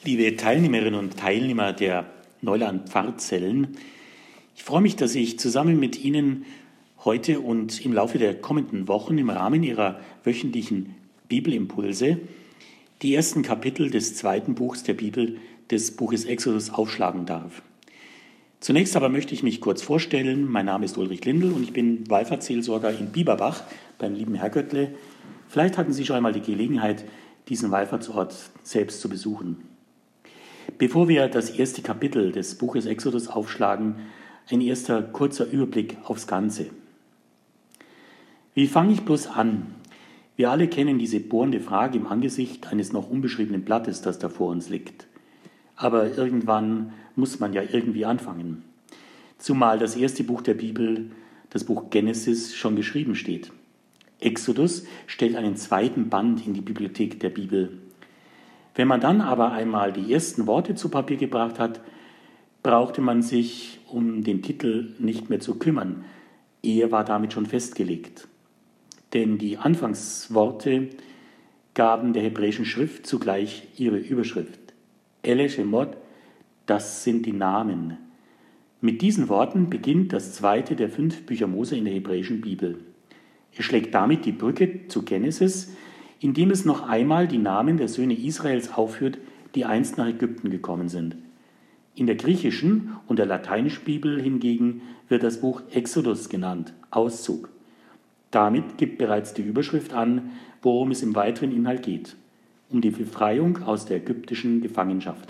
Liebe Teilnehmerinnen und Teilnehmer der Neuland Pfarrzellen, ich freue mich, dass ich zusammen mit Ihnen heute und im Laufe der kommenden Wochen im Rahmen Ihrer wöchentlichen Bibelimpulse die ersten Kapitel des zweiten Buchs der Bibel, des Buches Exodus, aufschlagen darf. Zunächst aber möchte ich mich kurz vorstellen. Mein Name ist Ulrich Lindl und ich bin Wallfahrtsseelsorger in Bieberbach beim lieben Herr Göttle. Vielleicht hatten Sie schon einmal die Gelegenheit, diesen Wallfahrtsort selbst zu besuchen. Bevor wir das erste Kapitel des Buches Exodus aufschlagen, ein erster kurzer Überblick aufs Ganze. Wie fange ich bloß an? Wir alle kennen diese bohrende Frage im Angesicht eines noch unbeschriebenen Blattes, das da vor uns liegt. Aber irgendwann muss man ja irgendwie anfangen. Zumal das erste Buch der Bibel, das Buch Genesis, schon geschrieben steht. Exodus stellt einen zweiten Band in die Bibliothek der Bibel. Wenn man dann aber einmal die ersten Worte zu Papier gebracht hat, brauchte man sich um den Titel nicht mehr zu kümmern. Er war damit schon festgelegt. Denn die Anfangsworte gaben der hebräischen Schrift zugleich ihre Überschrift. Ele Shemot, das sind die Namen. Mit diesen Worten beginnt das zweite der 5 Bücher Mose in der hebräischen Bibel. Er schlägt damit die Brücke zu Genesis, indem es noch einmal die Namen der Söhne Israels aufführt, die einst nach Ägypten gekommen sind. In der griechischen und der lateinischen Bibel hingegen wird das Buch Exodus genannt, Auszug. Damit gibt bereits die Überschrift an, worum es im weiteren Inhalt geht, um die Befreiung aus der ägyptischen Gefangenschaft.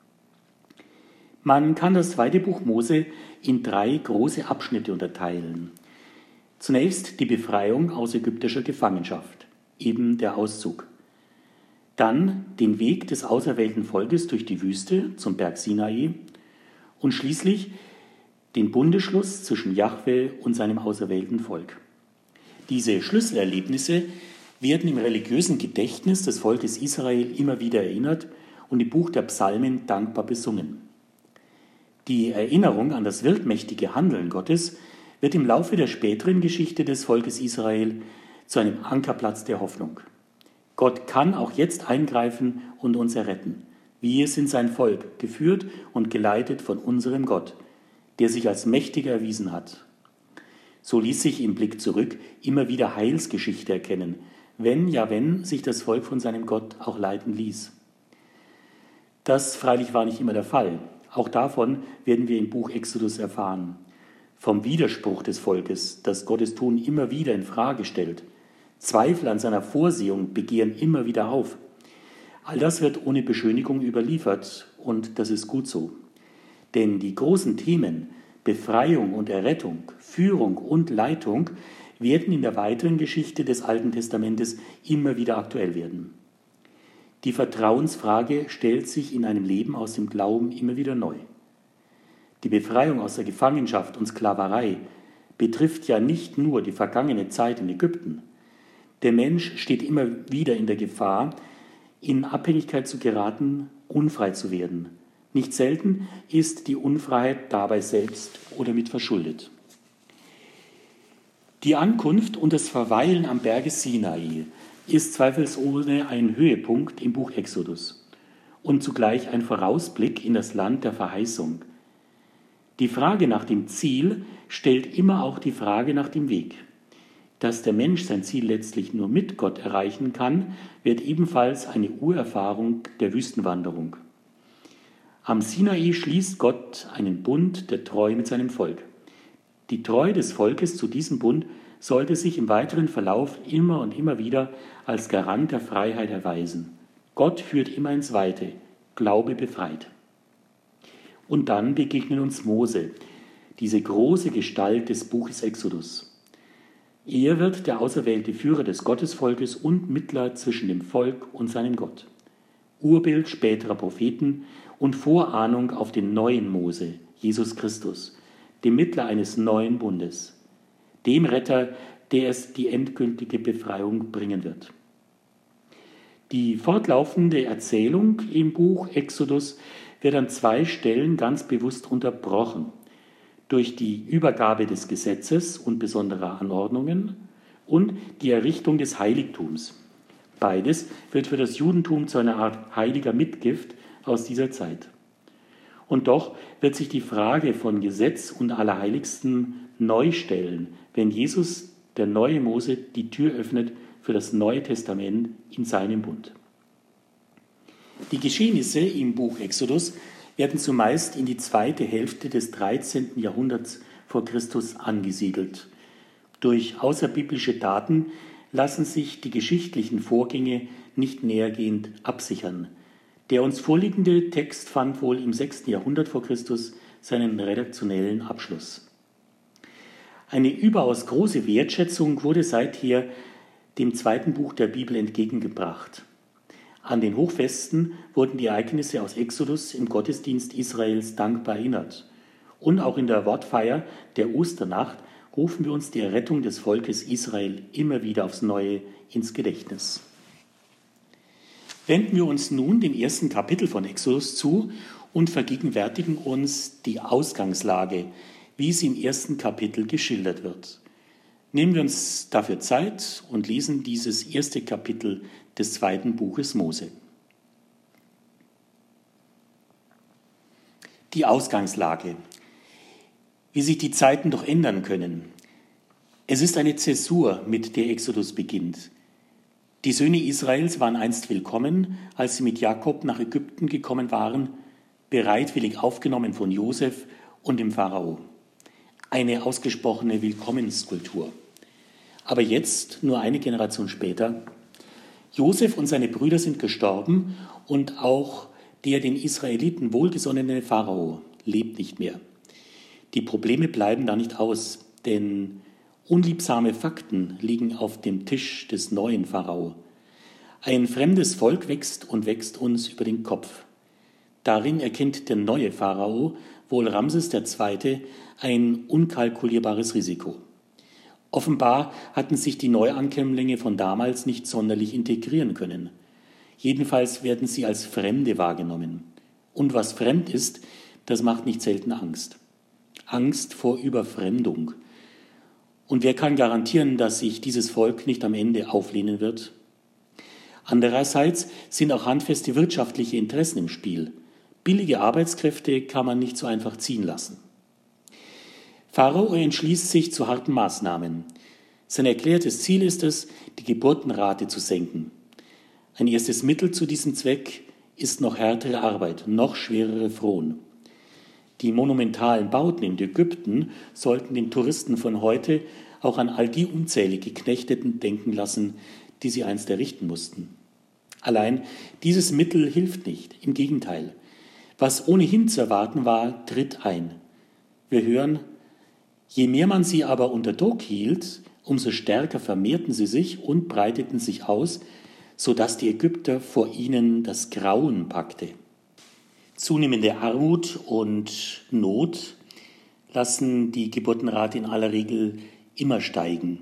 Man kann das zweite Buch Mose in 3 große Abschnitte unterteilen. Zunächst die Befreiung aus ägyptischer Gefangenschaft, eben der Auszug. Dann den Weg des auserwählten Volkes durch die Wüste zum Berg Sinai und schließlich den Bundesschluss zwischen Jahwe und seinem auserwählten Volk. Diese Schlüsselerlebnisse werden im religiösen Gedächtnis des Volkes Israel immer wieder erinnert und im Buch der Psalmen dankbar besungen. Die Erinnerung an das wirkmächtige Handeln Gottes wird im Laufe der späteren Geschichte des Volkes Israel zu einem Ankerplatz der Hoffnung. Gott kann auch jetzt eingreifen und uns erretten. Wir sind sein Volk, geführt und geleitet von unserem Gott, der sich als mächtig erwiesen hat. So ließ sich im Blick zurück immer wieder Heilsgeschichte erkennen, wenn sich das Volk von seinem Gott auch leiten ließ. Das freilich war nicht immer der Fall. Auch davon werden wir im Buch Exodus erfahren. Vom Widerspruch des Volkes, das Gottes Tun immer wieder in Frage stellt. Zweifel an seiner Vorsehung begehren immer wieder auf. All das wird ohne Beschönigung überliefert und das ist gut so. Denn die großen Themen Befreiung und Errettung, Führung und Leitung werden in der weiteren Geschichte des Alten Testamentes immer wieder aktuell werden. Die Vertrauensfrage stellt sich in einem Leben aus dem Glauben immer wieder neu. Die Befreiung aus der Gefangenschaft und Sklaverei betrifft ja nicht nur die vergangene Zeit in Ägypten. Der Mensch steht immer wieder in der Gefahr, in Abhängigkeit zu geraten, unfrei zu werden. Nicht selten ist die Unfreiheit dabei selbst oder mit verschuldet. Die Ankunft und das Verweilen am Berge Sinai ist zweifelsohne ein Höhepunkt im Buch Exodus und zugleich ein Vorausblick in das Land der Verheißung. Die Frage nach dem Ziel stellt immer auch die Frage nach dem Weg. Dass der Mensch sein Ziel letztlich nur mit Gott erreichen kann, wird ebenfalls eine Urerfahrung der Wüstenwanderung. Am Sinai schließt Gott einen Bund der Treue mit seinem Volk. Die Treue des Volkes zu diesem Bund sollte sich im weiteren Verlauf immer und immer wieder als Garant der Freiheit erweisen. Gott führt immer ins Weite, Glaube befreit. Und dann begegnen uns Mose, diese große Gestalt des Buches Exodus. Er wird der auserwählte Führer des Gottesvolkes und Mittler zwischen dem Volk und seinem Gott. Urbild späterer Propheten und Vorahnung auf den neuen Mose, Jesus Christus, dem Mittler eines neuen Bundes, dem Retter, der es die endgültige Befreiung bringen wird. Die fortlaufende Erzählung im Buch Exodus wird an 2 Stellen ganz bewusst unterbrochen, durch die Übergabe des Gesetzes und besonderer Anordnungen und die Errichtung des Heiligtums. Beides wird für das Judentum zu einer Art heiliger Mitgift aus dieser Zeit. Und doch wird sich die Frage von Gesetz und Allerheiligsten neu stellen, wenn Jesus, der neue Mose, die Tür öffnet für das Neue Testament in seinem Bund. Die Geschehnisse im Buch Exodus werden zumeist in die zweite Hälfte des 13. Jahrhunderts vor Christus angesiedelt. Durch außerbiblische Daten lassen sich die geschichtlichen Vorgänge nicht nähergehend absichern. Der uns vorliegende Text fand wohl im 6. Jahrhundert vor Christus seinen redaktionellen Abschluss. Eine überaus große Wertschätzung wurde seither dem zweiten Buch der Bibel entgegengebracht. An den Hochfesten wurden die Ereignisse aus Exodus im Gottesdienst Israels dankbar erinnert. Und auch in der Wortfeier der Osternacht rufen wir uns die Errettung des Volkes Israel immer wieder aufs Neue ins Gedächtnis. Wenden wir uns nun dem ersten Kapitel von Exodus zu und vergegenwärtigen uns die Ausgangslage, wie sie im ersten Kapitel geschildert wird. Nehmen wir uns dafür Zeit und lesen dieses erste Kapitel des zweiten Buches Mose. Die Ausgangslage. Wie sich die Zeiten doch ändern können. Es ist eine Zäsur, mit der Exodus beginnt. Die Söhne Israels waren einst willkommen, als sie mit Jakob nach Ägypten gekommen waren, bereitwillig aufgenommen von Josef und dem Pharao. Eine ausgesprochene Willkommenskultur. Aber jetzt, nur eine Generation später, Josef und seine Brüder sind gestorben und auch der den Israeliten wohlgesonnene Pharao lebt nicht mehr. Die Probleme bleiben da nicht aus, denn unliebsame Fakten liegen auf dem Tisch des neuen Pharao. Ein fremdes Volk wächst und wächst uns über den Kopf. Darin erkennt der neue Pharao, wohl Ramses II., ein unkalkulierbares Risiko. Offenbar hatten sich die Neuankömmlinge von damals nicht sonderlich integrieren können. Jedenfalls werden sie als Fremde wahrgenommen. Und was fremd ist, das macht nicht selten Angst. Angst vor Überfremdung. Und wer kann garantieren, dass sich dieses Volk nicht am Ende auflehnen wird? Andererseits sind auch handfeste wirtschaftliche Interessen im Spiel. Billige Arbeitskräfte kann man nicht so einfach ziehen lassen. Pharao entschließt sich zu harten Maßnahmen. Sein erklärtes Ziel ist es, die Geburtenrate zu senken. Ein erstes Mittel zu diesem Zweck ist noch härtere Arbeit, noch schwerere Fron. Die monumentalen Bauten in Ägypten sollten den Touristen von heute auch an all die unzählige Geknechteten denken lassen, die sie einst errichten mussten. Allein dieses Mittel hilft nicht, im Gegenteil. Was ohnehin zu erwarten war, tritt ein. Wir hören, je mehr man sie aber unter Druck hielt, umso stärker vermehrten sie sich und breiteten sich aus, sodass die Ägypter vor ihnen das Grauen packte. Zunehmende Armut und Not lassen die Geburtenrate in aller Regel immer steigen.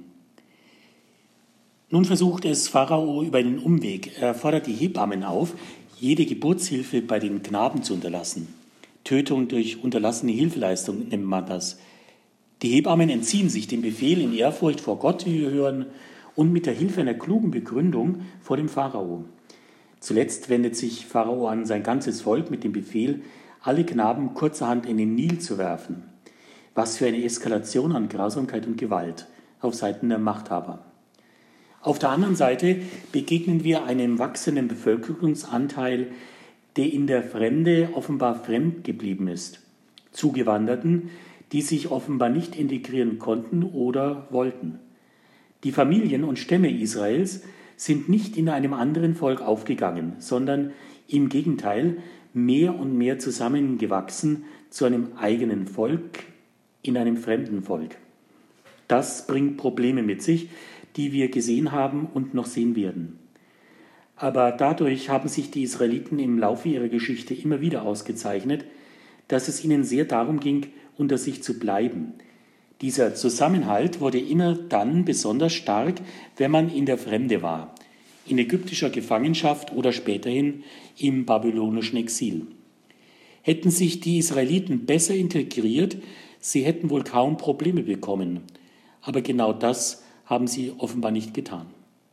Nun versucht es Pharao über einen Umweg. Er fordert die Hebammen auf, jede Geburtshilfe bei den Knaben zu unterlassen. Tötung durch unterlassene Hilfeleistung nennt man das. Die Hebammen entziehen sich dem Befehl in Ehrfurcht vor Gott, wie wir hören, und mit der Hilfe einer klugen Begründung vor dem Pharao. Zuletzt wendet sich Pharao an sein ganzes Volk mit dem Befehl, alle Knaben kurzerhand in den Nil zu werfen. Was für eine Eskalation an Grausamkeit und Gewalt auf Seiten der Machthaber. Auf der anderen Seite begegnen wir einem wachsenden Bevölkerungsanteil, der in der Fremde offenbar fremd geblieben ist. Zugewanderten, die sich offenbar nicht integrieren konnten oder wollten. Die Familien und Stämme Israels sind nicht in einem anderen Volk aufgegangen, sondern im Gegenteil mehr und mehr zusammengewachsen zu einem eigenen Volk in einem fremden Volk. Das bringt Probleme mit sich, die wir gesehen haben und noch sehen werden. Aber dadurch haben sich die Israeliten im Laufe ihrer Geschichte immer wieder ausgezeichnet, dass es ihnen sehr darum ging, unter sich zu bleiben. Dieser Zusammenhalt wurde immer dann besonders stark, wenn man in der Fremde war, in ägyptischer Gefangenschaft oder späterhin im babylonischen Exil. Hätten sich die Israeliten besser integriert, sie hätten wohl kaum Probleme bekommen. Aber genau das haben sie offenbar nicht getan.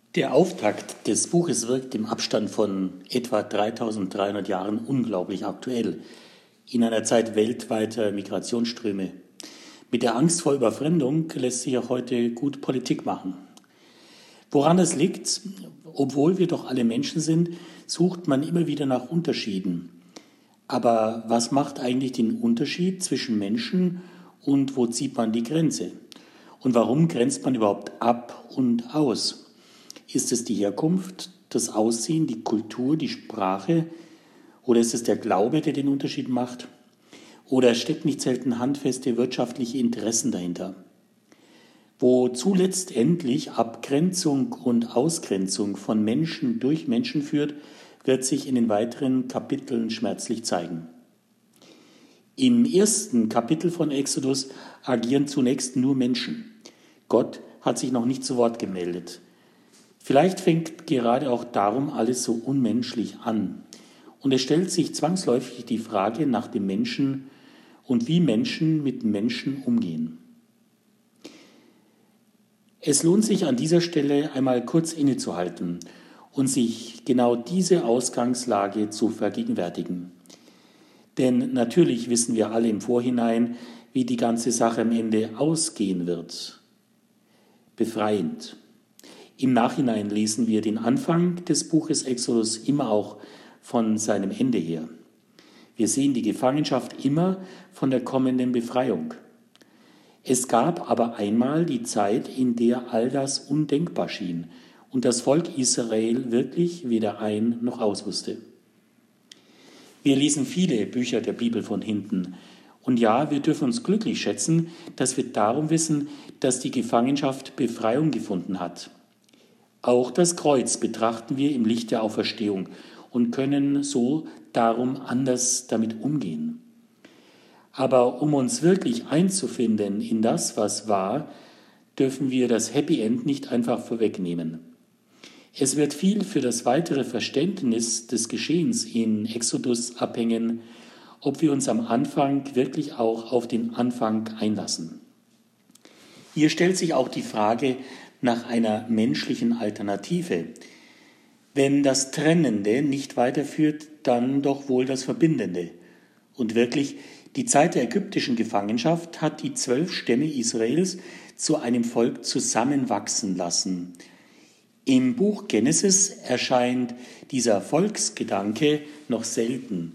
Der Auftakt des Buches wirkt im Abstand von etwa 3300 Jahren unglaublich aktuell, in einer Zeit weltweiter Migrationsströme. Mit der Angst vor Überfremdung lässt sich auch heute gut Politik machen. Woran das liegt? Obwohl wir doch alle Menschen sind, sucht man immer wieder nach Unterschieden. Aber was macht eigentlich den Unterschied zwischen Menschen und wo zieht man die Grenze? Und warum grenzt man überhaupt ab und aus? Ist es die Herkunft, das Aussehen, die Kultur, die Sprache? Oder ist es der Glaube, der den Unterschied macht? Oder steckt nicht selten handfeste wirtschaftliche Interessen dahinter? Wozu letztendlich Abgrenzung und Ausgrenzung von Menschen durch Menschen führt, wird sich in den weiteren Kapiteln schmerzlich zeigen. Im ersten Kapitel von Exodus agieren zunächst nur Menschen. Gott hat sich noch nicht zu Wort gemeldet. Vielleicht fängt gerade auch darum alles so unmenschlich an. Und es stellt sich zwangsläufig die Frage nach dem Menschen und wie Menschen mit Menschen umgehen. Es lohnt sich an dieser Stelle einmal kurz innezuhalten und sich genau diese Ausgangslage zu vergegenwärtigen. Denn natürlich wissen wir alle im Vorhinein, wie die ganze Sache am Ende ausgehen wird. Befreiend. Im Nachhinein lesen wir den Anfang des Buches Exodus immer auch von seinem Ende her. Wir sehen die Gefangenschaft immer von der kommenden Befreiung. Es gab aber einmal die Zeit, in der all das undenkbar schien und das Volk Israel wirklich weder ein noch aus wusste. Wir lesen viele Bücher der Bibel von hinten. Und ja, wir dürfen uns glücklich schätzen, dass wir darum wissen, dass die Gefangenschaft Befreiung gefunden hat. Auch das Kreuz betrachten wir im Licht der Auferstehung und können so darum anders damit umgehen. Aber um uns wirklich einzufinden in das, was war, dürfen wir das Happy End nicht einfach vorwegnehmen. Es wird viel für das weitere Verständnis des Geschehens in Exodus abhängen, ob wir uns am Anfang wirklich auch auf den Anfang einlassen. Hier stellt sich auch die Frage nach einer menschlichen Alternative. Wenn das Trennende nicht weiterführt, dann doch wohl das Verbindende. Und wirklich, die Zeit der ägyptischen Gefangenschaft hat die 12 Stämme Israels zu einem Volk zusammenwachsen lassen. Im Buch Genesis erscheint dieser Volksgedanke noch selten,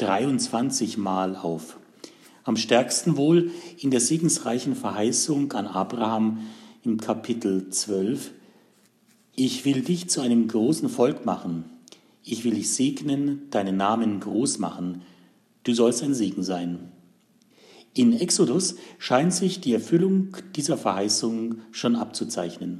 23 Mal auf. Am stärksten wohl in der segensreichen Verheißung an Abraham im Kapitel 12. Ich will dich zu einem großen Volk machen. Ich will dich segnen, deinen Namen groß machen. Du sollst ein Segen sein. In Exodus scheint sich die Erfüllung dieser Verheißung schon abzuzeichnen.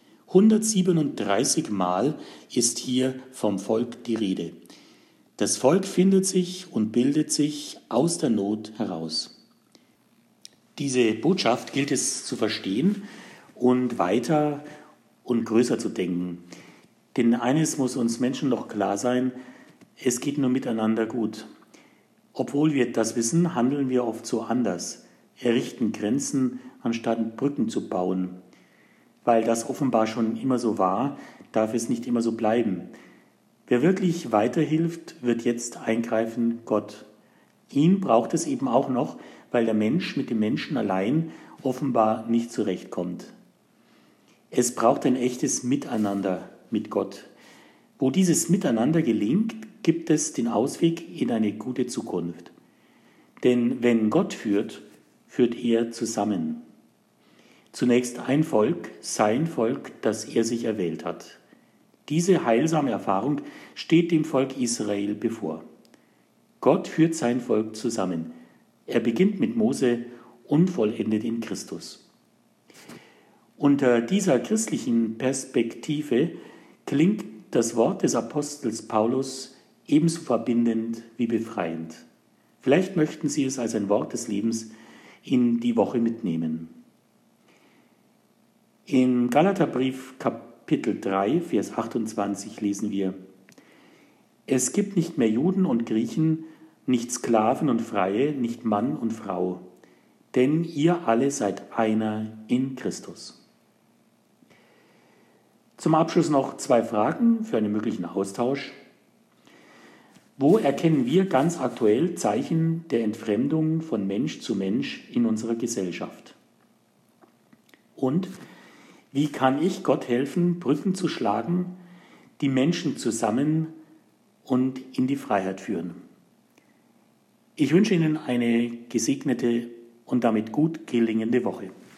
137 Mal ist hier vom Volk die Rede. Das Volk findet sich und bildet sich aus der Not heraus. Diese Botschaft gilt es zu verstehen und weiter und größer zu denken. Denn eines muss uns Menschen doch klar sein, es geht nur miteinander gut. Obwohl wir das wissen, handeln wir oft so anders, errichten Grenzen, anstatt Brücken zu bauen. Weil das offenbar schon immer so war, darf es nicht immer so bleiben. Wer wirklich weiterhilft, wird jetzt eingreifen, Gott. Ihn braucht es eben auch noch, weil der Mensch mit dem Menschen allein offenbar nicht zurechtkommt. Es braucht ein echtes Miteinander mit Gott. Wo dieses Miteinander gelingt, gibt es den Ausweg in eine gute Zukunft. Denn wenn Gott führt, führt er zusammen. Zunächst ein Volk, sein Volk, das er sich erwählt hat. Diese heilsame Erfahrung steht dem Volk Israel bevor. Gott führt sein Volk zusammen. Er beginnt mit Mose und vollendet in Christus. Unter dieser christlichen Perspektive klingt das Wort des Apostels Paulus ebenso verbindend wie befreiend. Vielleicht möchten Sie es als ein Wort des Lebens in die Woche mitnehmen. Im Galaterbrief Kapitel 3, Vers 28 lesen wir: Es gibt nicht mehr Juden und Griechen, nicht Sklaven und Freie, nicht Mann und Frau, denn ihr alle seid einer in Christus. Zum Abschluss noch 2 Fragen für einen möglichen Austausch. Wo erkennen wir ganz aktuell Zeichen der Entfremdung von Mensch zu Mensch in unserer Gesellschaft? Und wie kann ich Gott helfen, Brücken zu schlagen, die Menschen zusammen und in die Freiheit führen? Ich wünsche Ihnen eine gesegnete und damit gut gelingende Woche.